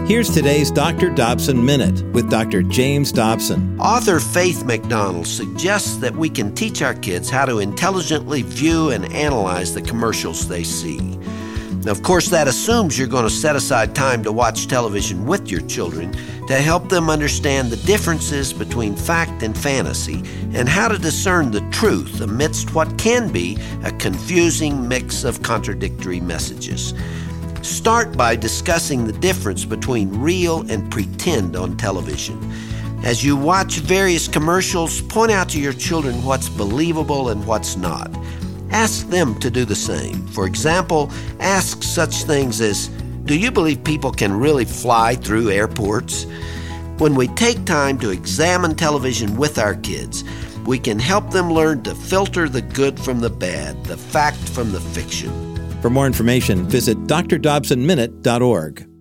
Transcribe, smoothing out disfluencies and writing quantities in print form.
Here's today's Dr. Dobson Minute with Dr. James Dobson. Author Faith McDonald suggests that we can teach our kids how to intelligently view and analyze the commercials they see. Now, of course, that assumes you're going to set aside time to watch television with your children to help them understand the differences between fact and fantasy and how to discern the truth amidst what can be a confusing mix of contradictory messages. Start by discussing the difference between real and pretend on television. As you watch various commercials, point out to your children what's believable and what's not. Ask them to do the same. For example, ask such things as, do you believe people can really fly through airports? When we take time to examine television with our kids, we can help them learn to filter the good from the bad, the fact from the fiction. For more information, visit drdobsonminute.org.